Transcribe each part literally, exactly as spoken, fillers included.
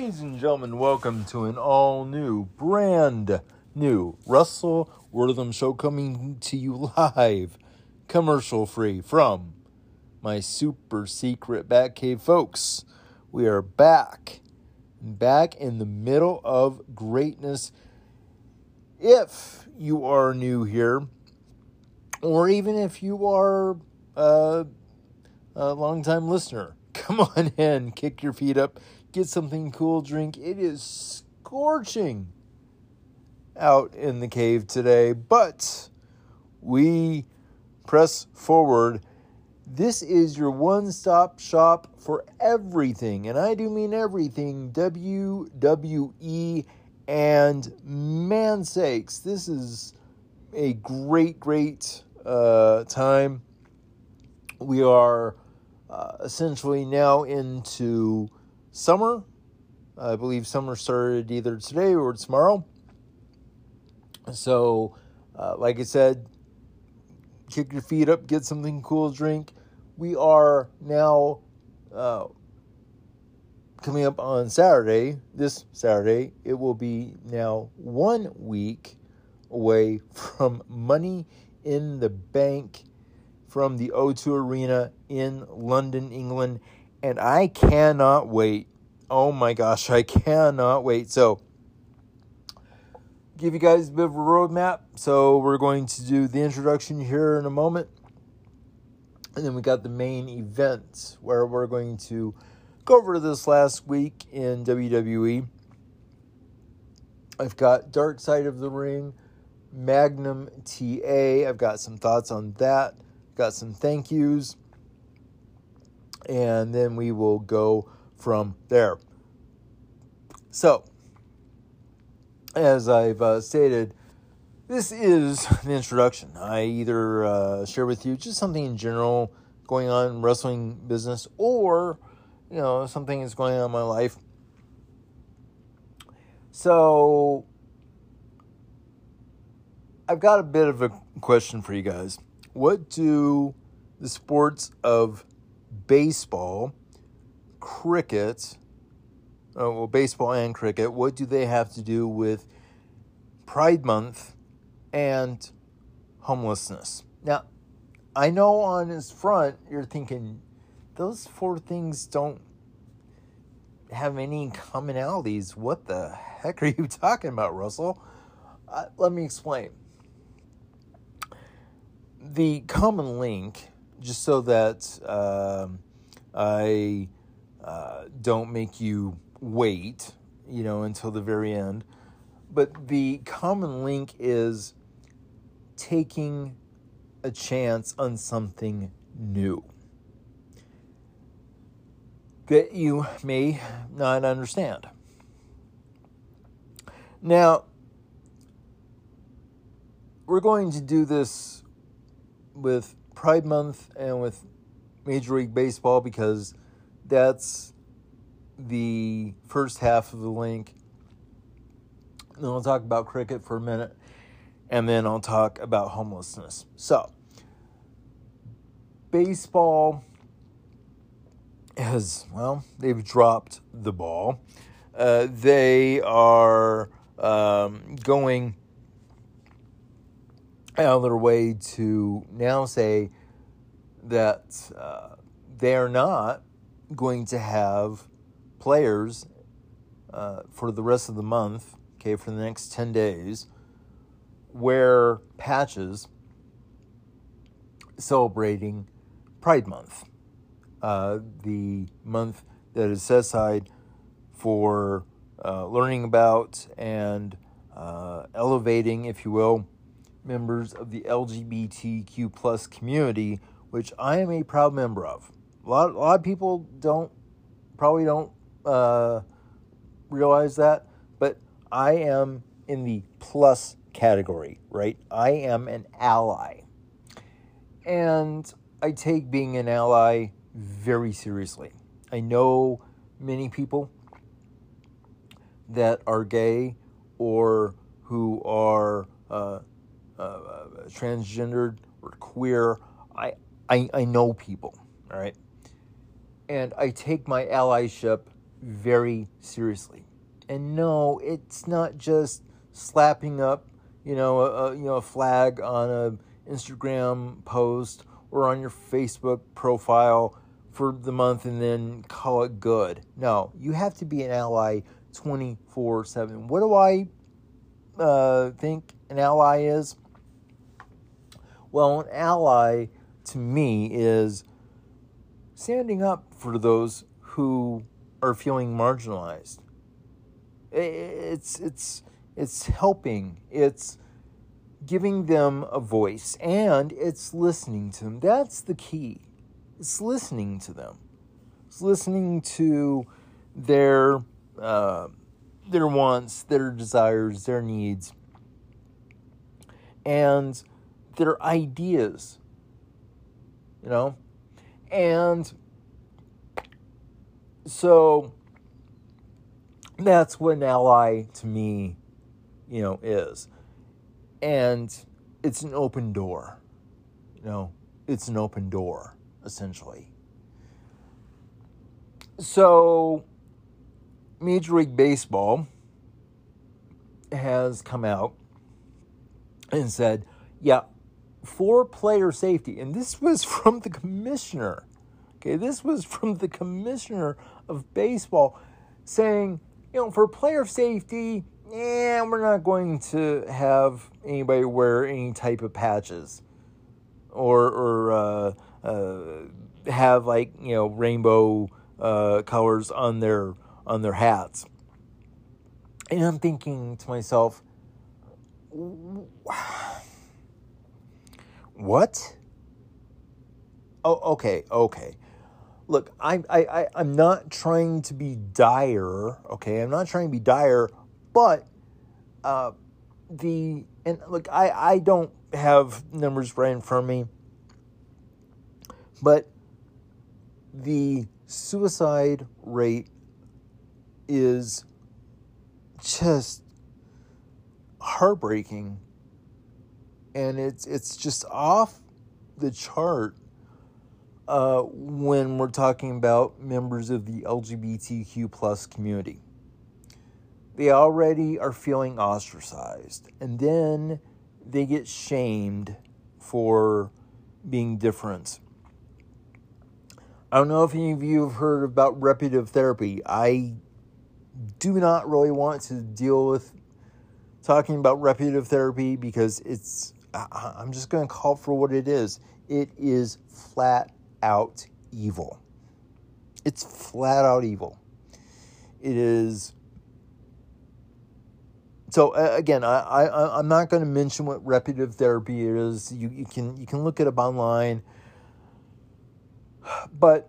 Ladies and gentlemen, welcome to an all-new, brand new Russell Wortham show coming to you live, commercial-free from my super secret Batcave folks. We are back, back in the middle of greatness. If you are new here, or even if you are uh, a long-time listener, come on in, kick your feet up, get something cool, drink. It is scorching out in the cave today, but we press forward. This is your one-stop shop for everything, and I do mean everything, W W E and man sakes. This is a great, great uh, time. We are uh, essentially now into summer. I believe summer started either today or tomorrow. So, uh, like I said, kick your feet up, get something cool to drink. We are now uh, coming up on Saturday, this Saturday. It will be now one week away from Money in the Bank from the O two Arena in London, England. And I cannot wait. Oh my gosh, I cannot wait. So, give you guys a bit of a roadmap. So, we're going to do the introduction here in a moment. And then we got the main event where we're going to go over this last week in W W E. I've got Dark Side of the Ring, Magnum T A. I've got some thoughts on that. Got some thank yous. And then we will go from there. So, as I've uh, stated, this is the introduction. I either uh, share with you just something in general going on in wrestling business, or, you know, something that's going on in my life. So, I've got a bit of a question for you guys. What do the sports of baseball, cricket, oh, well, baseball and cricket, what do they have to do with Pride Month and homelessness? Now, I know on his front, you're thinking, those four things don't have any commonalities. What the heck are you talking about, Russell? Uh, let me explain. The common link, just so that um, I uh, don't make you wait, you know, until the very end. But the common link is taking a chance on something new that you may not understand. Now, we're going to do this with Pride Month and with Major League Baseball because that's the first half of the link. Then I'll talk about cricket for a minute, and then I'll talk about homelessness. So, baseball has, well, they've dropped the ball. Uh, they are um, going out of their way to now say that uh, they are not going to have players uh, for the rest of the month, okay, for the next ten days, wear patches celebrating Pride Month, uh, the month that is set aside for uh, learning about and uh, elevating, if you will, members of the L G B T Q plus community, which I am a proud member of. A lot, a lot of people don't, probably don't uh, realize that, but I am in the plus category, right? I am an ally. And I take being an ally very seriously. I know many people that are gay or who are uh, uh, transgendered or queer. I, I I know people, all right? And I take my allyship very seriously. And no, it's not just slapping up, you know, a, a you know a flag on a Instagram post or on your Facebook profile for the month and then call it good. No, you have to be an ally twenty-four seven. What do I uh, think an ally is? Well, an ally to me is standing up for those who are feeling marginalized. It's it's it's helping. It's giving them a voice, and it's listening to them. That's the key. It's listening to them. It's listening to their uh, their wants, their desires, their needs, and their ideas. You know, and so that's what an ally to me, you know, is. And it's an open door. You know, it's an open door, essentially. So, Major League Baseball has come out and said, yeah, for player safety, and this was from the commissioner. Okay, this was from the commissioner of baseball saying, you know, for player safety, yeah, we're not going to have anybody wear any type of patches or or uh, uh, have like you know rainbow uh, colors on their on their hats. And I'm thinking to myself, what? Oh, okay, okay. Look, I, I, I, I'm not trying to be dire, okay? I'm not trying to be dire, but uh, the, and look, I, I don't have numbers right in front of me, but the suicide rate is just heartbreaking, and it's it's just off the chart. Uh, when we're talking about members of the L G B T Q plus community. They already are feeling ostracized, and then they get shamed for being different. I don't know if any of you have heard about repetitive therapy. I do not really want to deal with talking about repetitive therapy because it's, I'm just going to call it for what it is. It is flat out evil. It's flat out evil. It is. So uh, again, I, I I'm not going to mention what repetitive therapy is. You you can you can look it up online. But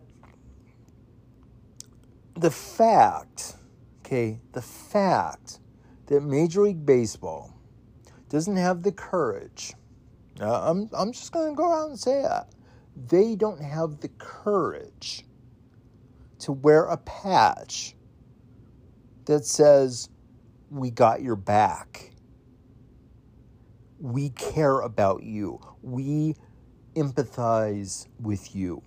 the fact, okay, the fact that Major League Baseball doesn't have the courage. Uh, I'm I'm just going to go around and say that. They don't have the courage to wear a patch that says, "We got your back. We care about you. We empathize with you."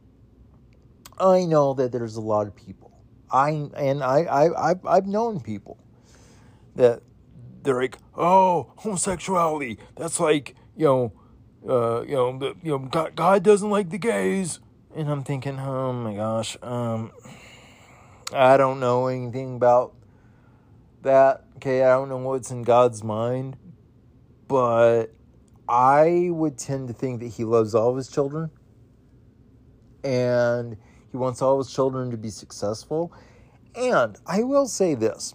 I know that there's a lot of people. I and I, I I've I've known people that they're like, "Oh, homosexuality. That's like, you know, uh, you know, the, you know, God, God doesn't like the gays." And I'm thinking, oh my gosh, um, I don't know anything about that. Okay, I don't know what's in God's mind, but I would tend to think that He loves all of His children, and He wants all of His children to be successful. And I will say this: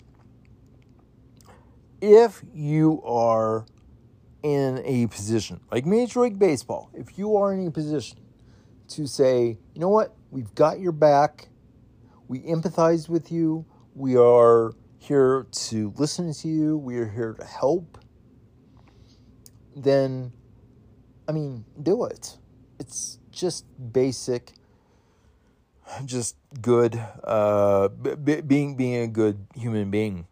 if you are in a position like Major League Baseball, if you are in a position to say, you know what, we've got your back, we empathize with you, we are here to listen to you, we are here to help, then, I mean, do it. It's just basic, just good, uh, b- being being a good human being.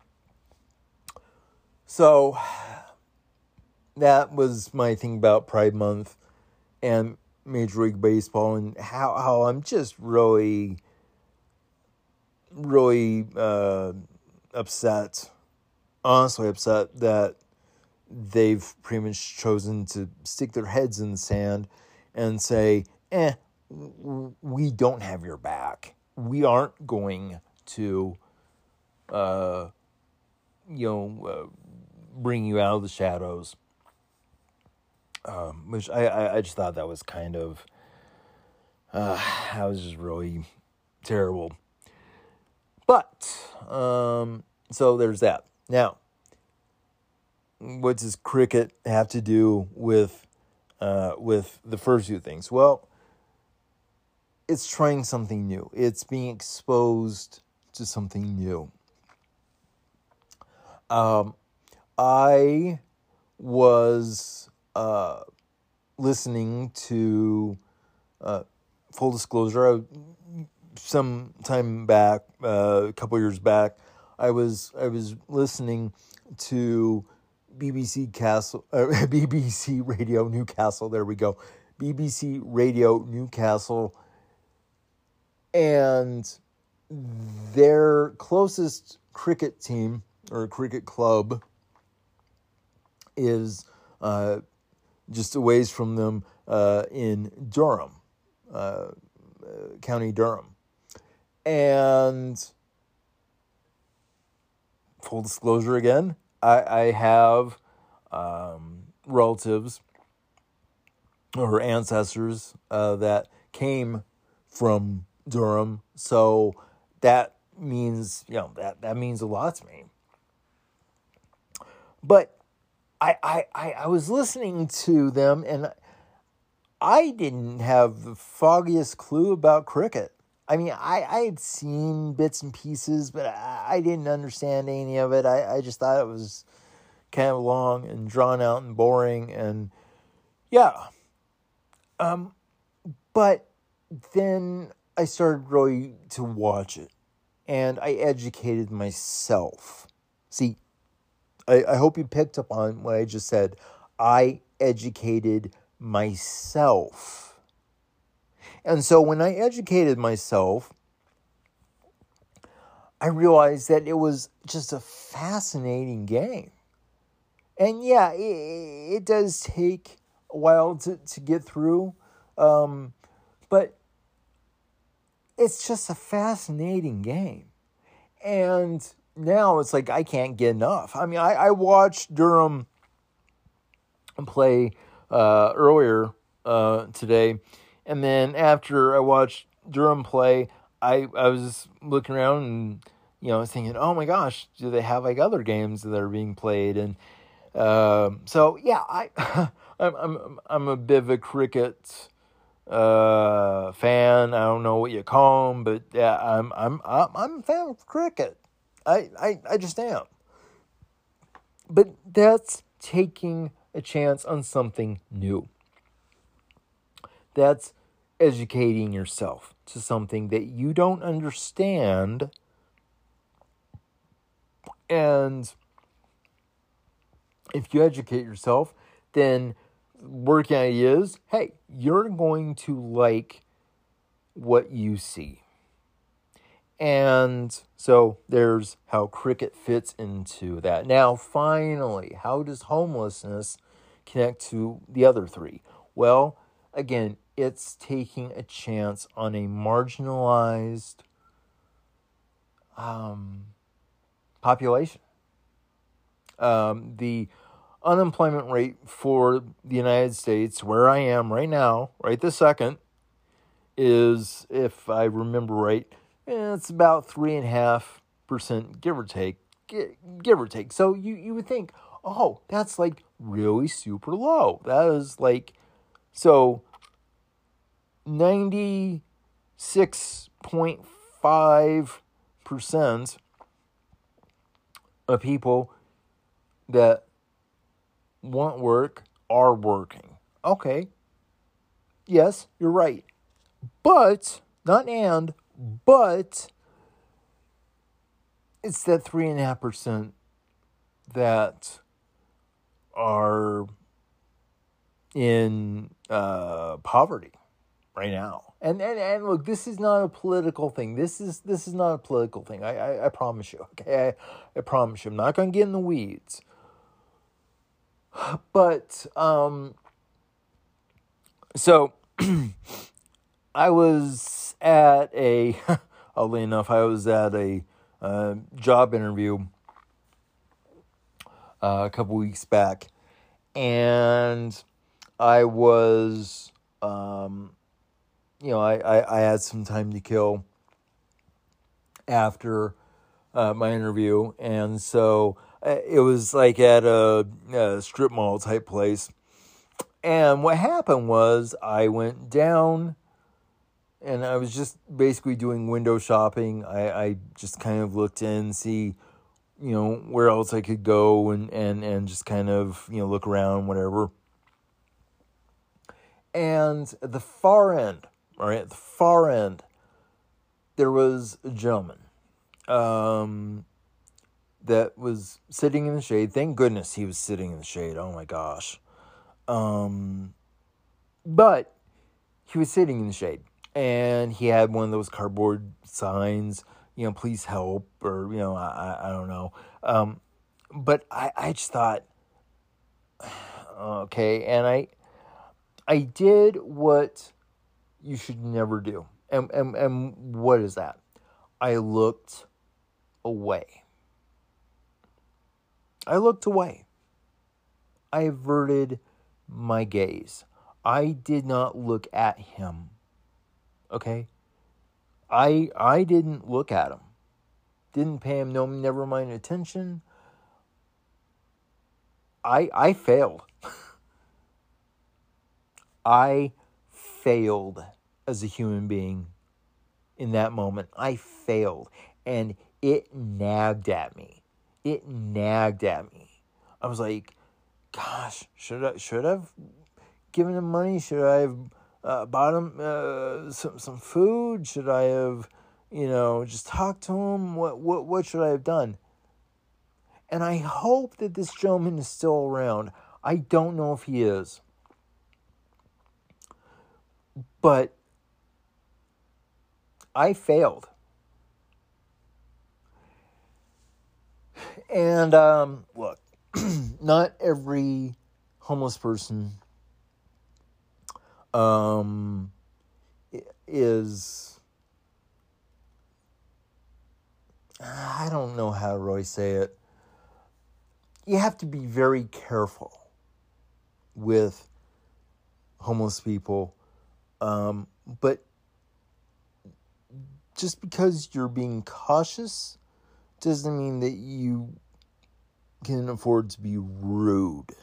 So that was my thing about Pride Month and Major League Baseball, and how, how I'm just really really uh, upset, honestly upset that they've pretty much chosen to stick their heads in the sand and say, eh, we don't have your back. We aren't going to, uh, you know, uh, bring you out of the shadows. Um, which I, I, I just thought that was kind of, uh, that was just really terrible. But, um, so there's that. Now, what does cricket have to do with, uh, with the first few things? Well, it's trying something new. It's being exposed to something new. Um, I was uh, listening to, uh, full disclosure, I, some time back, uh, a couple years back, I was I was listening to B B C Castle, uh, B B C Radio Newcastle. There we go, B B C Radio Newcastle, and their closest cricket team or cricket club is uh, just a ways from them uh, in Durham, uh, County Durham. And full disclosure again, I, I have um, relatives or ancestors uh, that came from Durham, so that means, you know, that, that means a lot to me. But I, I, I, I was listening to them, and I didn't have the foggiest clue about cricket. I mean, I, I had seen bits and pieces, but I, I didn't understand any of it. I, I just thought it was kind of long and drawn out and boring, and yeah. Um, but then I started really to watch it, and I educated myself. See, I, I hope you picked up on what I just said. I educated myself. And so when I educated myself, I realized that it was just a fascinating game. And yeah, it, it does take a while to, to get through. Um, but it's just a fascinating game. And now it's like I can't get enough. I mean, I, I watched Durham play uh, earlier uh, today. And then after I watched Durham play, I, I was looking around and, you know, thinking, oh my gosh, do they have like other games that are being played? And um, so, yeah, I, I'm, I'm, I'm a bit of a cricket uh, fan. I don't know what you call them, but yeah, I'm, I'm, I'm, I'm a fan of cricket. I, I, I just am. But that's taking a chance on something new. That's educating yourself to something that you don't understand. And if you educate yourself, then working idea is, hey, you're going to like what you see. And so there's how cricket fits into that. Now, finally, how does homelessness connect to the other three? Well, again, it's taking a chance on a marginalized um, population. Um, the unemployment rate for the United States, where I am right now, right this second, is, if I remember right, it's about three and a half percent, give or take, give or take. So you, you would think, oh, that's like really super low. That is like, so ninety-six point five percent of people that want work are working. Okay. Yes, you're right. But, not and, but it's that three and a half percent that are in uh, poverty. right now. And, and and look, this is not a political thing. This is this is not a political thing. I I, I promise you. Okay, I, I promise you. I'm not going to get in the weeds. But um, so I was at a, oddly enough, I was at a uh, job interview uh, a couple weeks back, and I was, um, you know, I, I, I had some time to kill after uh, my interview, and so uh, it was like at a, a strip mall type place. And what happened was I went down and I was just basically doing window shopping. I, I just kind of looked in, see, you know, where else I could go and, and, and just kind of, you know, look around, whatever. And at the far end, all right, at the far end, there was a gentleman um, that was sitting in the shade. Thank goodness he was sitting in the shade. Oh my gosh. Um, but he was sitting in the shade. And he had one of those cardboard signs, you know, please help, or, you know, I, I don't know. Um, but I, I just thought, okay, and I, I did what you should never do. And, and, and what is that? I looked away. I looked away. I averted my gaze. I did not look at him. Okay, I I didn't look at him, didn't pay him no never mind attention. I I failed. I failed as a human being in that moment. I failed, and it nagged at me. It nagged at me. I was like, gosh, should I should I have given him money? Should I have Uh, bought him uh, some some food? Should I have, you know, just talked to him? What what what should I have done? And I hope that this gentleman is still around. I don't know if he is, but I failed. And um, look, not every homeless person Um, is, I don't know how to really say it. You have to be very careful with homeless people. Um, but just because you're being cautious doesn't mean that you can afford to be rude.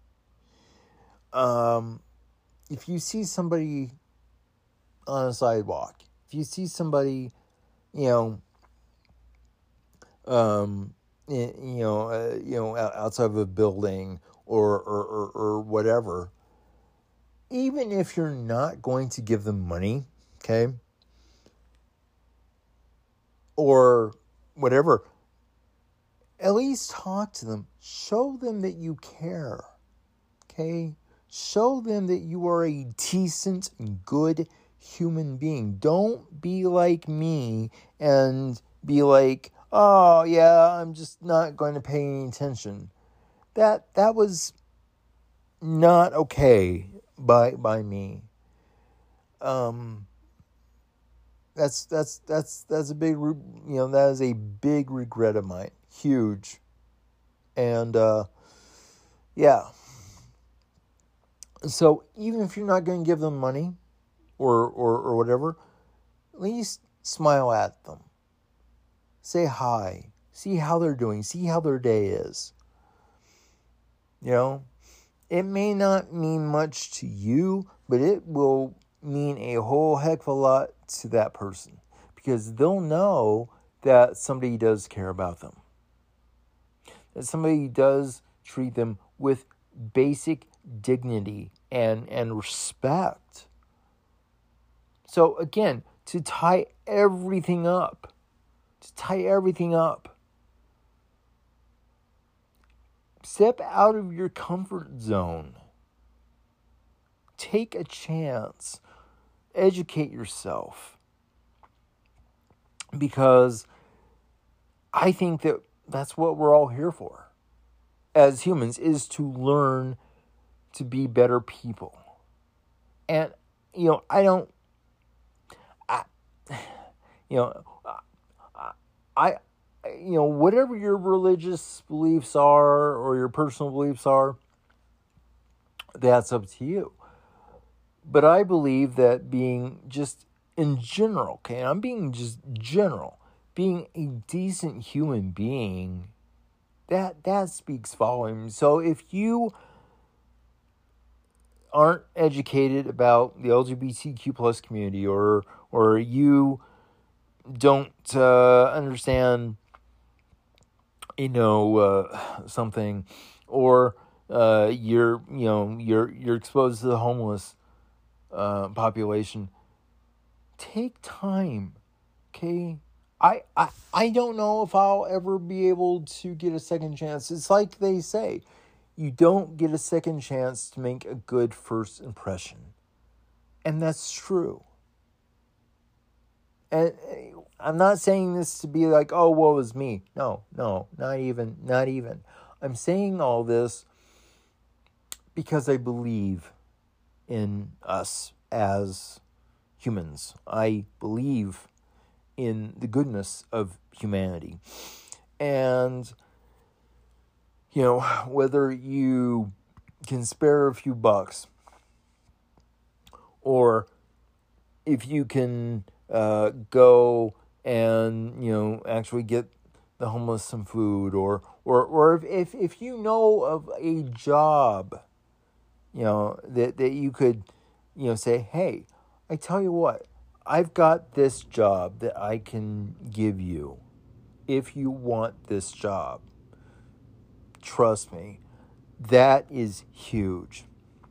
Um, If you see somebody on a sidewalk, if you see somebody, you know, um, you know, uh, you know, outside of a building or, or, or, or whatever, even if you're not going to give them money, okay, or whatever, at least talk to them. Show them that you care, okay? Show them that you are a decent, good human being. Don't be like me and be like, oh, yeah, I'm just not going to pay any attention. That that was not okay by by me. Um, that's that's that's that's a big, you know, that is a big regret of mine, huge, and uh, yeah. So even if you're not going to give them money or, or, or whatever, at least smile at them. Say hi. See how they're doing. See how their day is. You know, it may not mean much to you, but it will mean a whole heck of a lot to that person. Because they'll know that somebody does care about them. That somebody does treat them with basic dignity and, and respect. So again, to tie everything up, to tie everything up, step out of your comfort zone. Take a chance. educate yourself. Because I think that that's what we're all here for as humans, is to learn to be better people. And, you know, I don't, I, you know, I, you know, whatever your religious beliefs are or your personal beliefs are, that's up to you. But I believe that being just in general, okay, I'm being just general, being a decent human being, that that speaks volumes. So if you aren't educated about the L G B T Q plus community, or or you don't uh, understand, you know, uh, something, or uh, you're you know you're you're exposed to the homeless uh, population, take time, okay? I, I I don't know if I'll ever be able to get a second chance. It's like they say, you don't get a second chance to make a good first impression. And that's true. And I'm not saying this to be like, oh, woe is me. No, no, not even, not even. I'm saying all this because I believe in us as humans. I believe in the goodness of humanity. And, you know, whether you can spare a few bucks, or if you can uh, go and, you know, actually get the homeless some food, or or or if, if, if you know of a job, you know, that, that you could, you know, say, hey, I tell you what, I've got this job that I can give you if you want this job. Trust me, that is huge.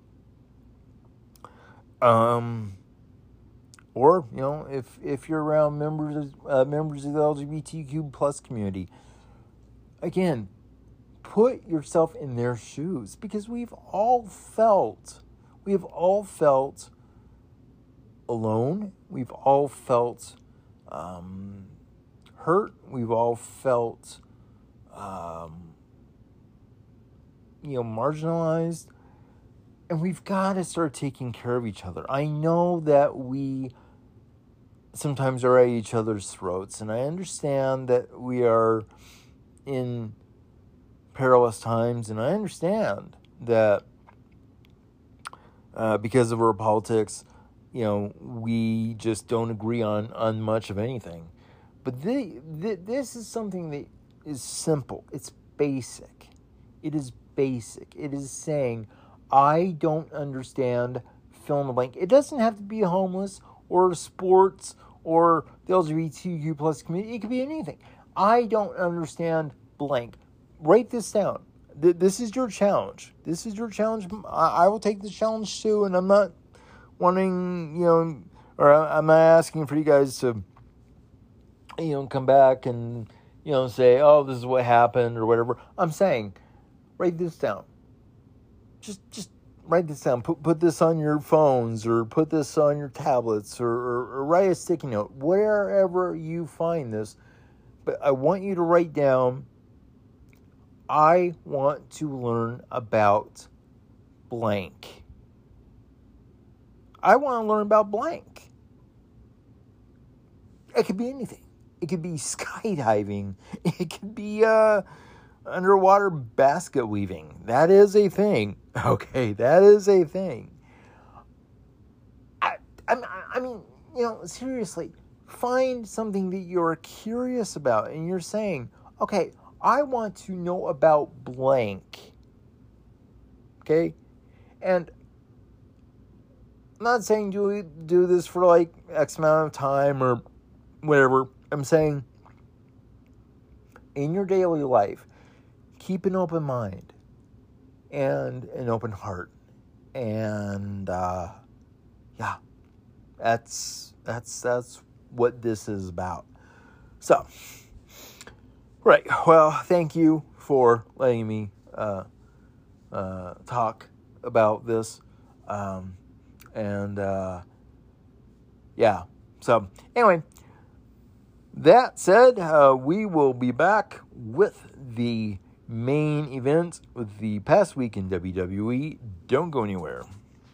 Um, or, you know, if if you're around members uh, members of the L G B T Q plus community, again, put yourself in their shoes, because we've all felt, we've all felt alone. We've all felt um, hurt. We've all felt, um, you know, marginalized. And we've got to start taking care of each other. I know that we sometimes are at each other's throats, and I understand that we are in perilous times, and I understand that uh, because of our politics, you know, we just don't agree on, on much of anything. But the, the, this is something that is simple. It's basic. It is basic. It is saying, I don't understand, fill in the blank. It doesn't have to be homeless or sports or the L G B T Q plus community. It could be anything. I don't understand blank. Write this down. Th- this is your challenge. This is your challenge. I, I will take this challenge too, and I'm not wanting, you know, or I'm not asking for you guys to, you know, come back and, you know, say, oh, this is what happened or whatever. I'm saying, write this down. Just, just write this down. Put, put this on your phones, or put this on your tablets, or, or, or write a sticky note, wherever you find this. But I want you to write down, I want to learn about blank. I want to learn about blank. It could be anything. It could be skydiving. It could be uh, underwater basket weaving. That is a thing. Okay, that is a thing. I, I, I mean, you know, seriously, find something that you're curious about, and you're saying, okay, I want to know about blank. Okay? And I'm not saying do do this for like X amount of time or whatever. I'm saying in your daily life, keep an open mind and an open heart. And uh, yeah, that's that's that's what this is about. So, right. Well, thank you for letting me uh, uh, talk about this. Um, And, uh, yeah. So, anyway, that said, uh, we will be back with the main event with the past week in W W E. Don't go anywhere.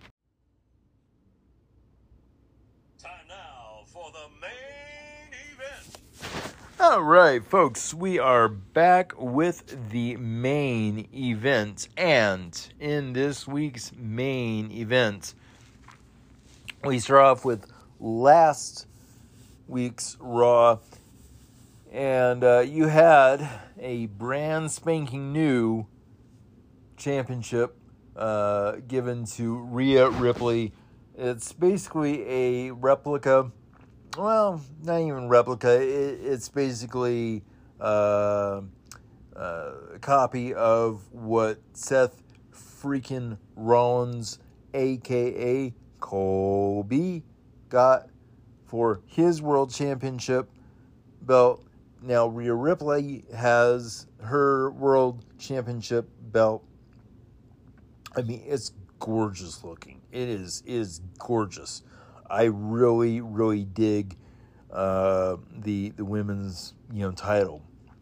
Time now for the main event. All right, folks, we are back with the main event. And in this week's main event, we start off with last week's Raw. And uh, you had a brand spanking new championship uh, given to Rhea Ripley. It's basically a replica. Well, not even replica. It, it's basically uh, uh, a copy of what Seth freaking Rollins, a k a. Kobe, got for his World Championship belt. Now, Rhea Ripley has her World Championship belt. I mean, it's gorgeous looking. It is is gorgeous. I really, really dig uh, the the women's you know title.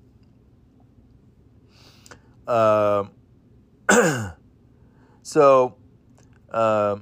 Uh, so, uh,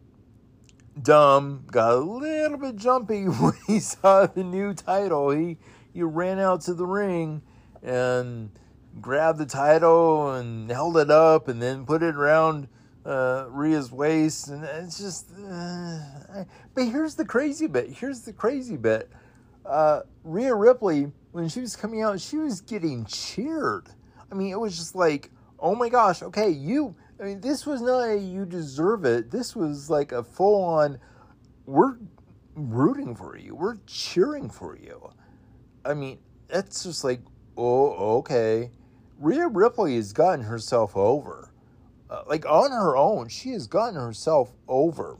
Dom got a little bit jumpy when he saw the new title. He he ran out to the ring and grabbed the title and held it up and then put it around uh, Rhea's waist. And it's just... Uh, but here's the crazy bit. Here's the crazy bit. Uh, Rhea Ripley, when she was coming out, she was getting cheered. I mean, it was just like, oh my gosh, okay, you... I mean, this was not a you deserve it. This was like a full-on, we're rooting for you. We're cheering for you. I mean, it's just like, oh, okay. Rhea Ripley has gotten herself over. Uh, like, on her own, she has gotten herself over.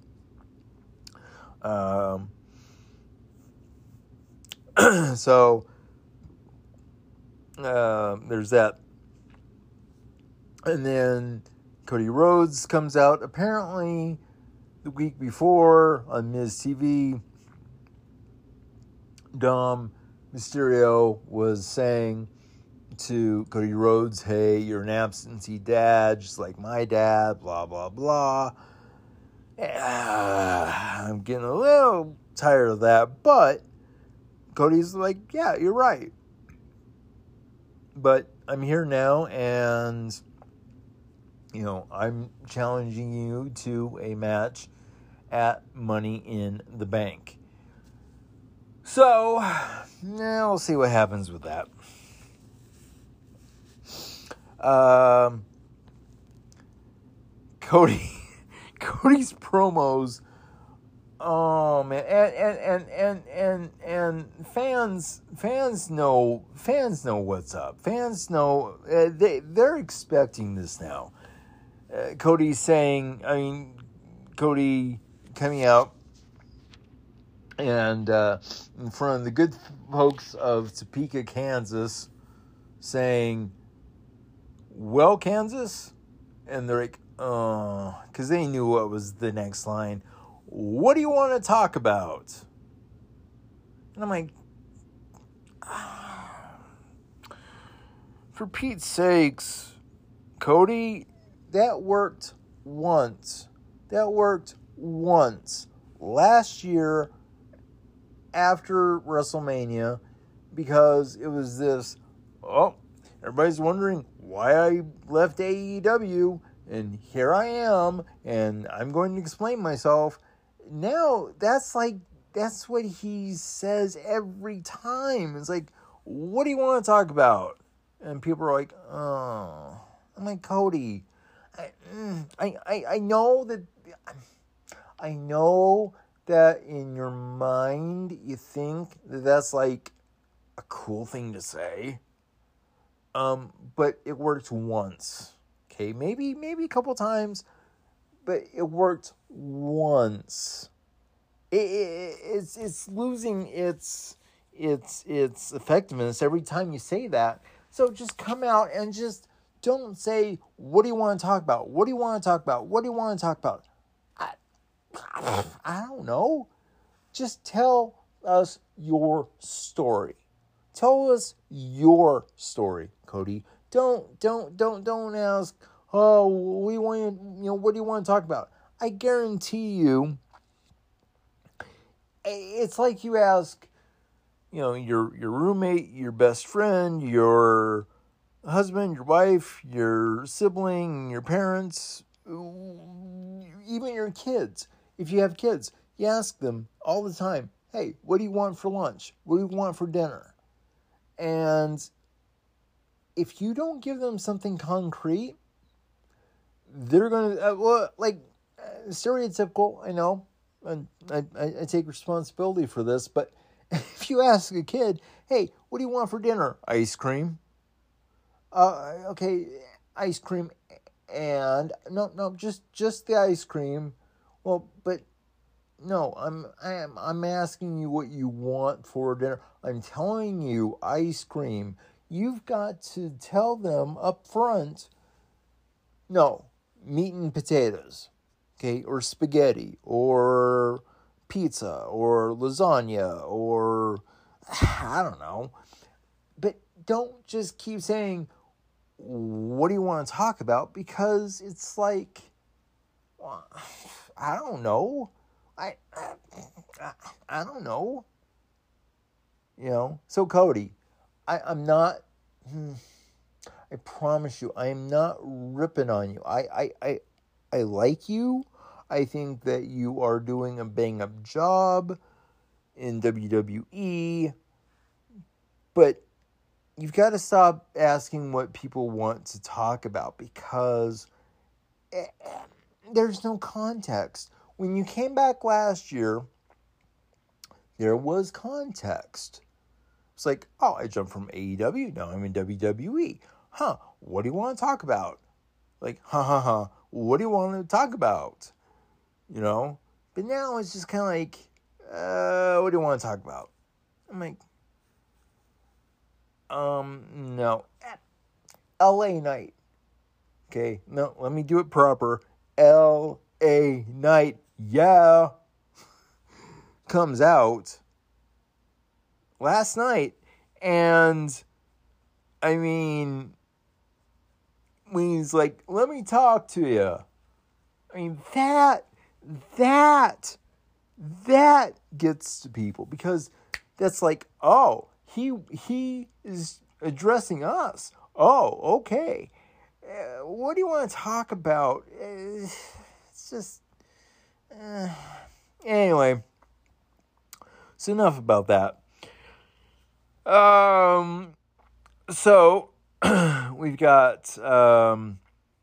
Um. so, uh, there's that. And then Cody Rhodes comes out. Apparently, the week before on Miz T V, Dom Mysterio was saying to Cody Rhodes, hey, you're an absentee dad, just like my dad, blah, blah, blah. Uh, I'm getting a little tired of that, but Cody's like, yeah, you're right. But I'm here now, and... You know, I'm challenging you to a match at Money in the Bank. So, now we'll see what happens with that. Um, Cody, Cody's promos. Oh man, and and and and and and fans, fans know, fans know what's up. Fans know uh, they they're expecting this now. Uh, Cody's saying, I mean, Cody coming out and uh, in front of the good folks of Topeka, Kansas, saying, well, Kansas? And they're like, oh, because they knew what was the next line. What do you want to talk about? And I'm like, ah, for Pete's sakes, Cody... That worked once. That worked once. Last year, after WrestleMania, because it was this, oh, everybody's wondering why I left A E W, and here I am, and I'm going to explain myself. Now, that's like, that's what he says every time. It's like, what do you want to talk about? And people are like, oh. I'm like, Cody... I, I I know that I know that in your mind you think that that's like a cool thing to say, um, but it worked once. Okay, maybe maybe a couple times, but it worked once. It, it it's it's losing its its its effectiveness every time you say that. So just come out and just. Don't say, what do you want to talk about? What do you want to talk about? What do you want to talk about? I, I don't know. just tell us your story. Tell us your story, Cody. Don't, don't, don't, don't ask, oh, we want, you know, what do you want to talk about? I guarantee you, it's like you ask, you know, your your roommate, your best friend, your husband, your wife, your sibling, your parents, even your kids. If you have kids, you ask them all the time, hey, what do you want for lunch? What do you want for dinner? And if you don't give them something concrete, they're going to, uh, well, like, uh, stereotypical, I know, and I, I, I take responsibility for this, but if you ask a kid, hey, what do you want for dinner? Ice cream. Uh, okay, ice cream and, no, no, just, just the ice cream. Well, but, no, I'm, I'm, I'm asking you what you want for dinner. I'm telling you ice cream. You've got to tell them up front, no, meat and potatoes, okay, or spaghetti, or pizza, or lasagna, or I don't know. But don't just keep saying, what do you want to talk about? Because it's like, well, I don't know. I, I, I don't know. You know, so Cody, I, I'm not, hmm, I promise you, I am not ripping on you. I, I, I, I like you. I think that you are doing a bang-up job in W W E. But you've got to stop asking what people want to talk about because there's no context. When you came back last year, there was context. It's like, oh, I jumped from A E W, now I'm in W W E. Huh, what do you want to talk about? Like, ha ha ha, what do you want to talk about? You know? But now it's just kind of like, uh, what do you want to talk about? I'm like, um, no. L A Knight. Okay, no, let me do it proper. L A Knight, yeah, comes out last night, and I mean, when he's like, let me talk to you, I mean, that, that, that gets to people, because that's like, oh, he, he is addressing us. Oh, okay. Uh, what do you want to talk about? Uh, it's just, uh, anyway, so enough about that. Um, so, we've got, um,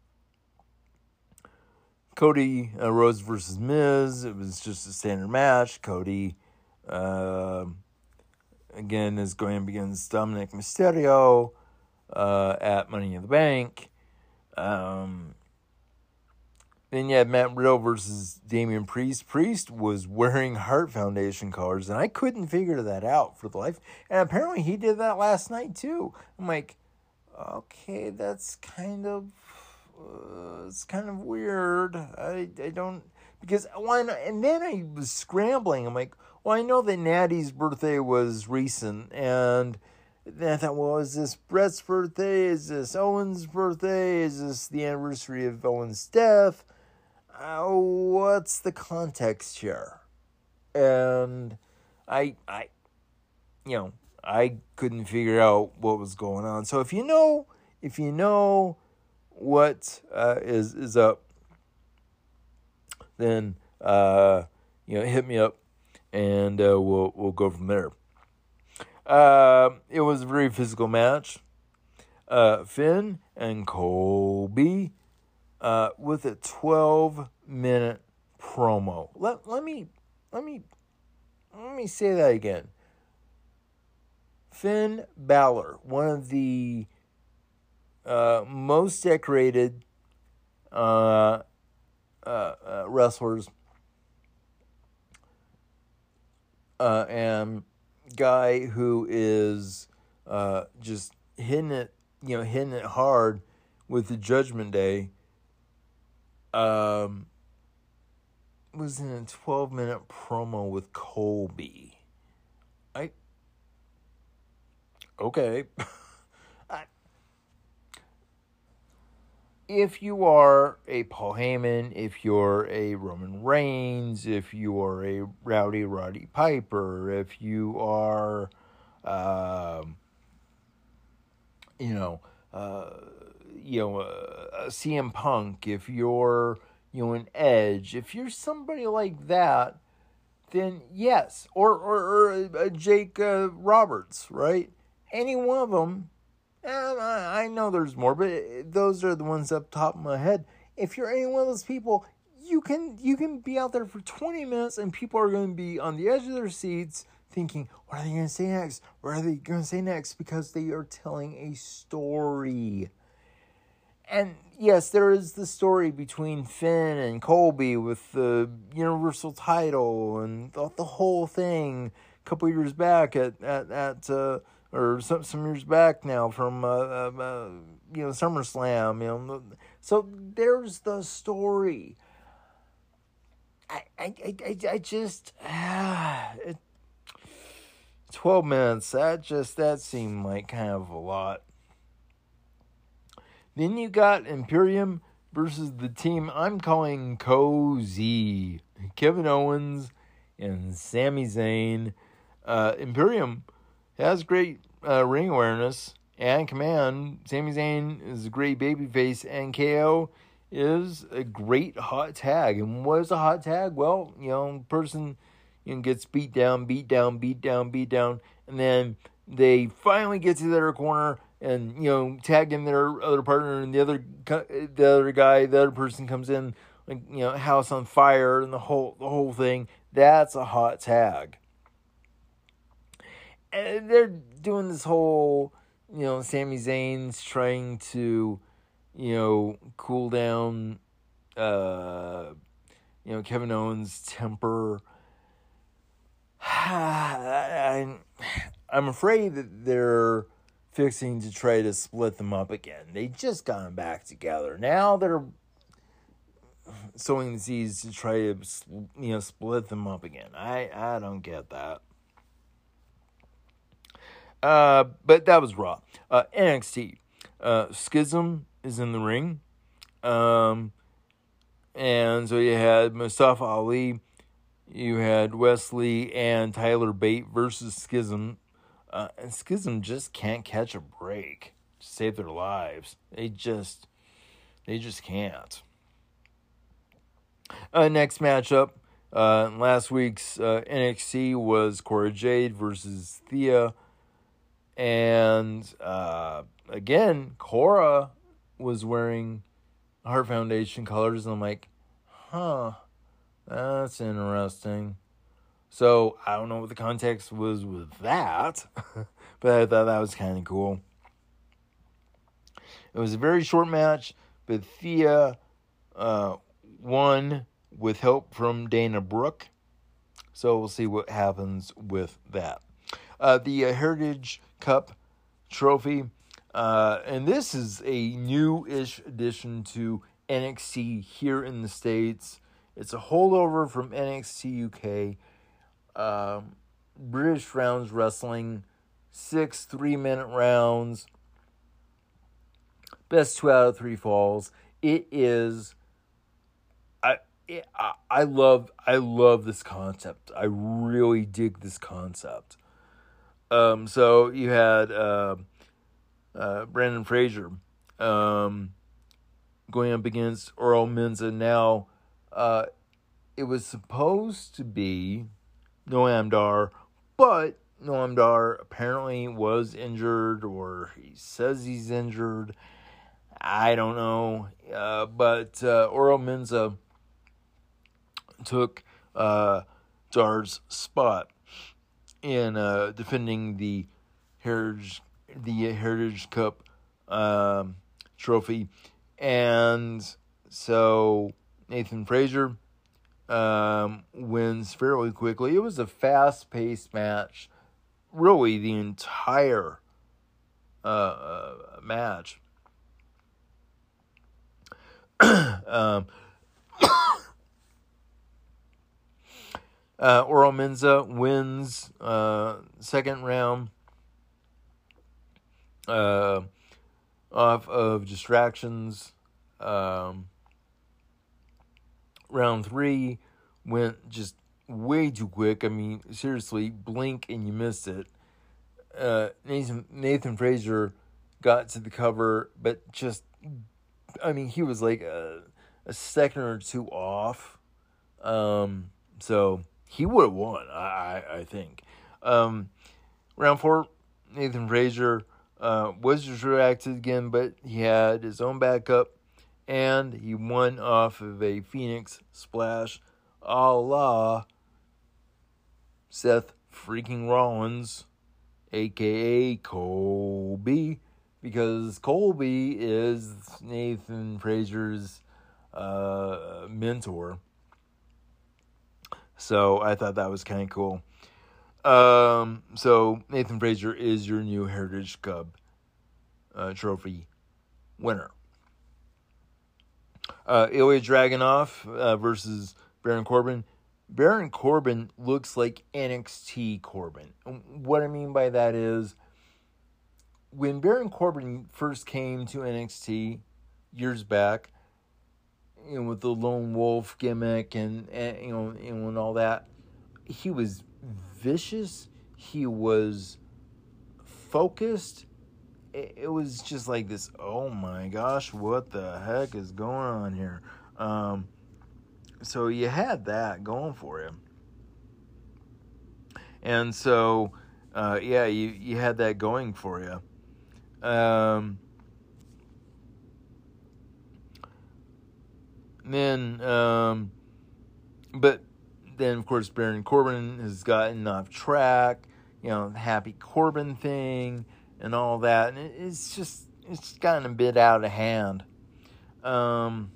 Cody uh, Rhodes versus Miz. It was just a standard match. Cody, uh, again, is going up against Dominic Mysterio, uh, at Money in the Bank. Um, then you had Matt Riddle versus Damian Priest. Priest was wearing Heart Foundation colors, and I couldn't figure that out for the life. And apparently he did that last night too. I'm like, okay, that's kind of, uh, it's kind of weird. I I don't, because why not? And then I was scrambling. I'm like, well, I know that Natty's birthday was recent, and then I thought, well, is this Brett's birthday? Is this Owen's birthday? Is this the anniversary of Owen's death? Uh, what's the context here? And I, I, you know, I couldn't figure out what was going on. So if you know, if you know what uh, is is up, then uh, you know, hit me up, and uh, we'll we'll go from there. Uh, it was a very physical match. Uh, Finn and Colby uh, with a twelve minute promo. Let let me let me let me say that again. Finn Balor, one of the uh, most decorated uh, uh, uh, wrestlers, uh, and guy who is uh, just hitting it, you know, hitting it hard with the Judgment Day. Um, was in a twelve minute promo with Colby. I okay. I, if you are a Paul Heyman, if you're a Roman Reigns, if you are a Rowdy Roddy Piper, if you are, um, you know, uh, you know, uh, C M Punk, if you're, you know, an Edge, if you're somebody like that, then yes, or or, or uh, Jake uh, Roberts, right? Any one of them. I know there's more, but those are the ones up top of my head. If you're any one of those people, you can you can be out there for twenty minutes, and people are going to be on the edge of their seats, thinking, "What are they going to say next? What are they going to say next?" Because they are telling a story. And yes, there is the story between Finn and Colby with the Universal title and the, the whole thing. A couple years back at at at. Uh, or some some years back now from uh, uh, uh, you know SummerSlam, you know, so there's the story. I I I, I just ah, it, twelve minutes. That just that seemed like kind of a lot. Then you got Imperium versus the team I'm calling Cozy, Kevin Owens and Sami Zayn. Uh, Imperium has great uh, ring awareness and command. Sami Zayn is a great babyface, and K O is a great hot tag. And what is a hot tag? Well, you know, person you know, gets beat down, beat down, beat down, beat down, and then they finally get to their corner and you know tag in their other partner, and the other the other guy, the other person comes in, like you know, house on fire, and the whole the whole thing. That's a hot tag. And they're doing this whole, you know, Sami Zayn's trying to, you know, cool down, uh, you know, Kevin Owens' temper. I'm, I'm afraid that they're fixing to try to split them up again. They just got them back together. Now they're sowing the seeds to try to, you know, split them up again. I, I don't get that. Uh, but that was Raw. Uh, N X T. Uh, Schism is in the ring. Um, and so you had Mustafa Ali, you had Wesley and Tyler Bate versus Schism. Uh, and Schism just can't catch a break to save their lives. They just, they just can't. Uh, next matchup, uh, last week's uh, N X T was Cora Jade versus Thea. And uh, again, Cora was wearing Heart Foundation colors, and I'm like, huh, that's interesting. So I don't know what the context was with that, but I thought that was kind of cool. It was a very short match, but Thea uh, won with help from Dana Brooke. So we'll see what happens with that. Uh, the uh, Heritage Cup trophy. Uh, and this is a new-ish addition to N X T here in the States. It's a holdover from N X T U K. Um, British Rounds Wrestling. Six three-minute rounds. Best two out of three falls. It is... I, it, I, I love I love this concept. I really dig this concept. Um, so you had uh, uh, Brandon Fraser um, going up against Earl Menza. Now, uh, it was supposed to be Noam Dar, but Noam Dar apparently was injured, or he says he's injured. I don't know. Uh, but uh, Earl Menza took uh, Dar's spot in uh, defending the Heritage the Heritage Cup um, trophy. And so Nathan Fraser um, wins fairly quickly. It was a fast-paced match, really the entire uh, uh, match. um, Uh, Oro Menza wins uh, second round uh, off of distractions. Um, round three went just way too quick. I mean, seriously, blink and you missed it. Uh, Nathan, Nathan Frazier got to the cover, but just, I mean, he was like a, a second or two off. Um, so he would have won, I, I, I think. Um, round four, Nathan Frazier uh, was distracted again, but he had his own backup, and he won off of a Phoenix splash a la Seth freaking Rollins, a k a. Colby, because Colby is Nathan Frazier's uh, mentor. So I thought that was kind of cool. Um, so Nathan Frazier is your new Heritage Cup uh, trophy winner. Uh, Ilya Dragunov uh, versus Baron Corbin. Baron Corbin looks like N X T Corbin. What I mean by that is, when Baron Corbin first came to N X T years back, you know, with the lone wolf gimmick and, and you know and all that, he was vicious. He was focused. It, it was just like this. Oh my gosh, what the heck is going on here? Um, so you had that going for you, and so uh, yeah, you you had that going for you. Um, then, um, but then of course Baron Corbin has gotten off track. You know, the Happy Corbin thing and all that, and it, it's just it's gotten a bit out of hand. Um.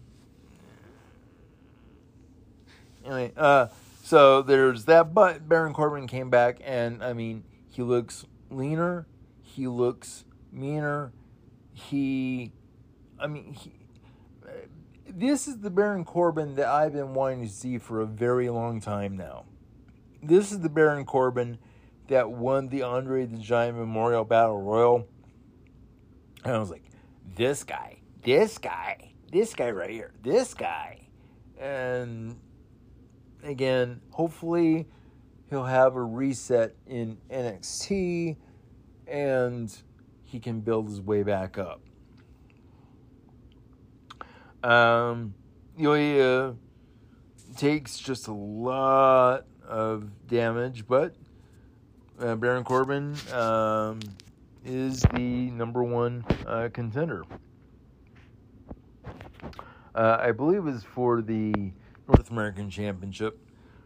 Anyway, uh, so there's that, but Baron Corbin came back, and I mean, he looks leaner, he looks meaner, he, I mean, he, this is the Baron Corbin that I've been wanting to see for a very long time now. This is the Baron Corbin that won the Andre the Giant Memorial Battle Royal, and I was like, this guy, this guy, this guy right here, this guy, and again, hopefully he'll have a reset in N X T and he can build his way back up. Um, Ilya takes just a lot of damage, but uh, Baron Corbin um, is the number one uh, contender. Uh, I believe it was for the North American Championship.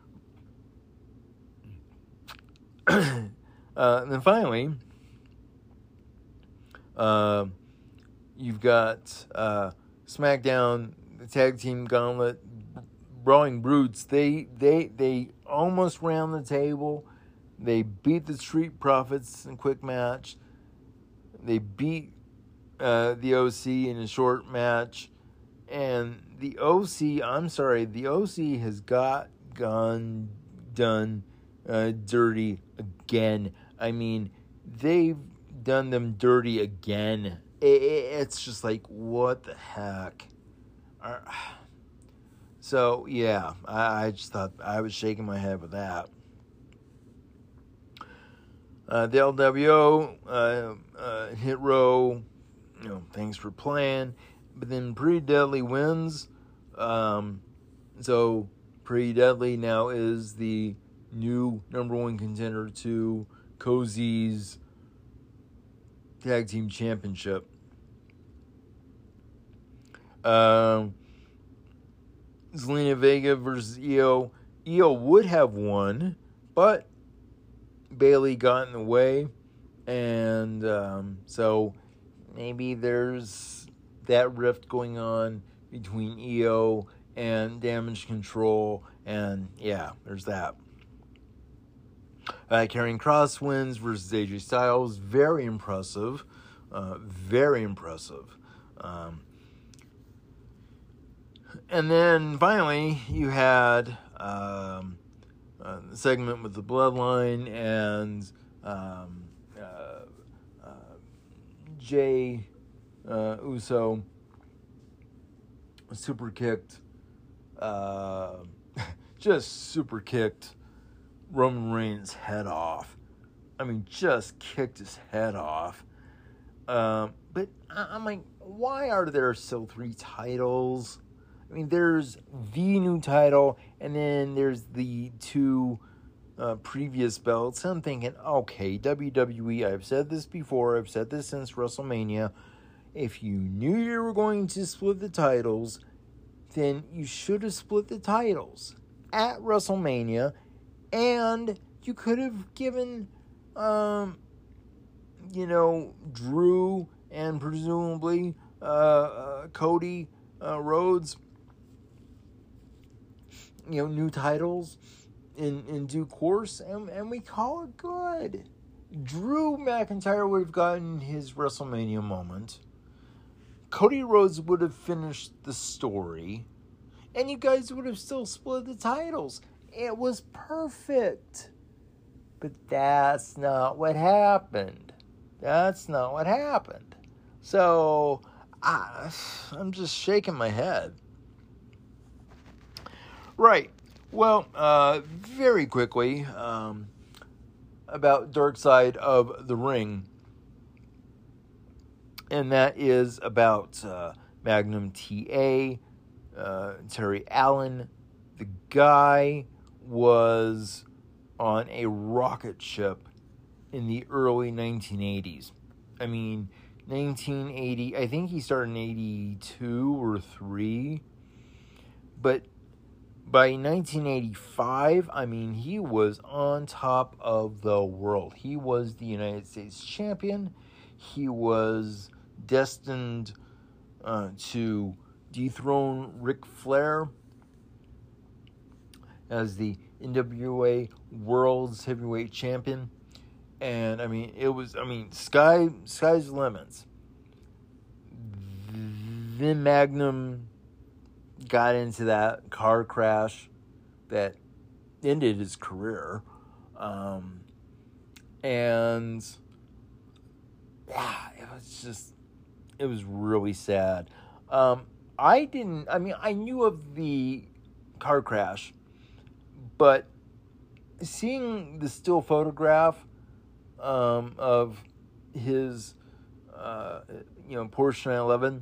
uh, and then finally, uh, you've got uh, SmackDown, the Tag Team Gauntlet, Brawling Brutes. They they they almost ran the table. They beat the Street Profits in a quick match. They beat uh, the O C in a short match. And the O C, I'm sorry, the O C has got gone done uh, dirty again. I mean, they've done them dirty again. It, it, it's just like, what the heck? Uh, so, yeah, I, I just thought I was shaking my head with that. Uh, the L W O, uh, uh, Hit Row, you know, thanks for playing. But then Pretty Deadly wins. Um, so Pretty Deadly now is the new number one contender to Cozy's Tag Team Championship. Um, Zelina Vega versus Io. Io would have won, but Bayley got in the way. And um, so maybe there's that rift going on between Io and Damage Control, and yeah, there's that. Uh, Karrion Kross wins versus A J Styles. Very impressive. Uh, very impressive. Um, and then finally, you had um, uh, uh, segment with the Bloodline and um, uh, uh, Jay uh, Uso super kicked, uh, just super kicked Roman Reigns' head off. I mean, just kicked his head off. Um, but I'm like, why are there still three titles? I mean, there's the new title, and then there's the two uh, previous belts. I'm thinking, okay, W W E, I've said this before, I've said this since WrestleMania. If you knew you were going to split the titles, then you should have split the titles at WrestleMania, and you could have given, um, you know, Drew and presumably uh, uh, Cody uh, Rhodes, you know, new titles in, in due course, and, and we call it good. Drew McIntyre would have gotten his WrestleMania moment. Cody Rhodes would have finished the story, and you guys would have still split the titles. It was perfect. But that's not what happened. That's not what happened. So, I, I'm just shaking my head. Right. Well, uh, very quickly, um, about Dark Side of the Ring. And that is about uh, Magnum T A, uh, Terry Allen. The guy was on a rocket ship in the early nineteen eighties. I mean, nineteen eighty, I think he started in eighty-two or three. But by nineteen eighty-five, I mean, he was on top of the world. He was the United States champion. He was destined uh, to dethrone Ric Flair as the N W A World's Heavyweight Champion. And, I mean, it was, I mean, sky, sky's the limits. Then Magnum got into that car crash that ended his career. Um, and, yeah, it was just, it was really sad. Um, I didn't, I mean, I knew of the car crash, but seeing the still photograph um, of his, uh, you know, Porsche nine eleven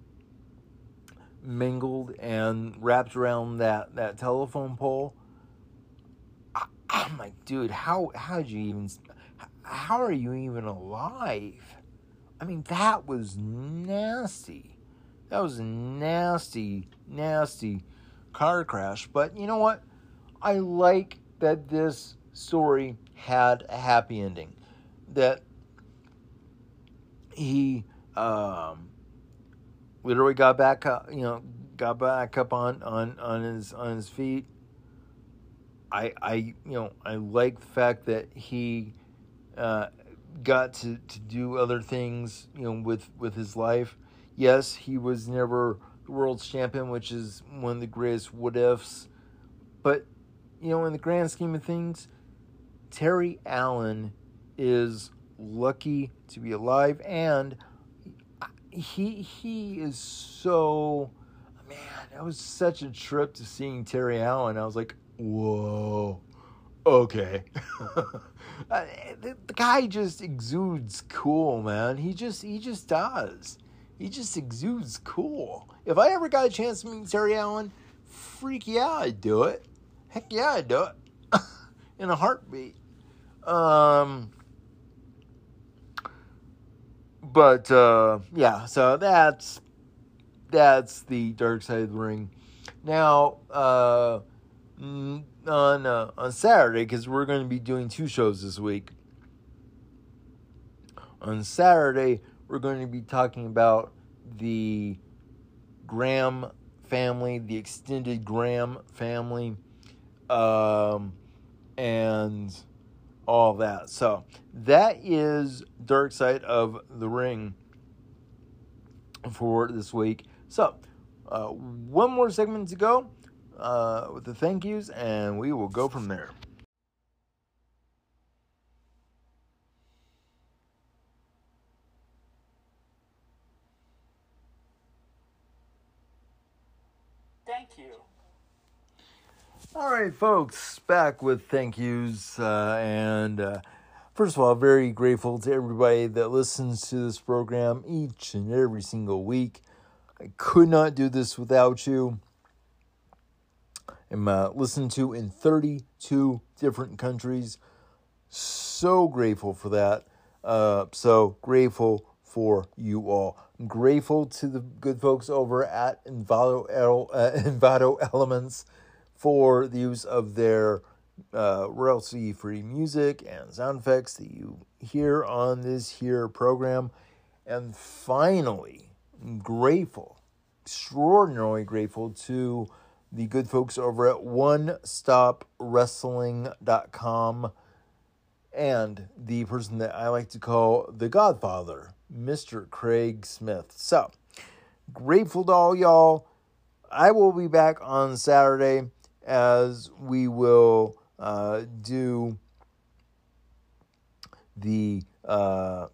mangled and wrapped around that, that telephone pole, I, I'm like, dude, how how did you even, how are you even alive? I mean, that was nasty. That was a nasty, nasty car crash. But you know what? I like that this story had a happy ending. That he um, literally got back up, you know, got back up on, on, on his on his feet. I I you know I like the fact that he uh, got to, to do other things, you know, with, with his life. Yes, he was never the world's champion, which is one of the greatest what ifs. But, you know, in the grand scheme of things, Terry Allen is lucky to be alive, and he he is so, man, that was such a trip to seeing Terry Allen. I was like, whoa, okay. uh, the, the guy just exudes cool, man. He just he just does. He just exudes cool. If I ever got a chance to meet Terry Allen, freak yeah, I'd do it. Heck yeah, I'd do it. In a heartbeat. Um, but, uh, yeah, so that's, that's the Dark Side of the Ring. Now, uh, on, uh, on Saturday, because we're going to be doing two shows this week. On Saturday, we're going to be talking about the Graham family, the extended Graham family, um, and all that. So that is Dark Side of the Ring for this week. So uh, one more segment to go uh, with the thank yous, and we will go from there. thank you. All right, folks, back with thank yous. Uh, and uh, first of all, very grateful to everybody that listens to this program each and every single week. I could not do this without you. I'm uh, listened to in thirty-two different countries. So grateful for that. Uh, so grateful for you all. I'm grateful to the good folks over at Envato, uh, Envato Elements for the use of their uh, royalty-free music and sound effects that you hear on this here program. And finally, I'm grateful, extraordinarily grateful to the good folks over at one stop wrestling dot com and the person that I like to call the Godfather, Mister Craig Smith. So, grateful to all y'all. I will be back on Saturday as we will uh, do the uh,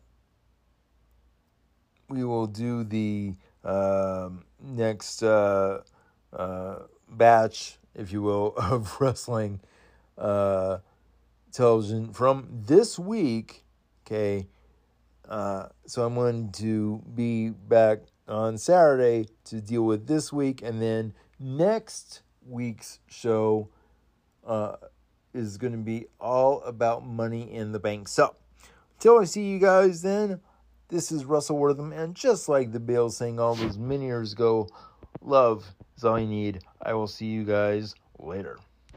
we will do the uh, next uh, uh, batch, if you will, of wrestling uh, television from this week. Okay, uh, so I'm going to be back on Saturday to deal with this week, and then next week's show uh, is going to be all about Money in the Bank. So, till I see you guys then, this is Russell Wortham, and just like the Beatles saying all those many years ago, love is all you need. I will see you guys later.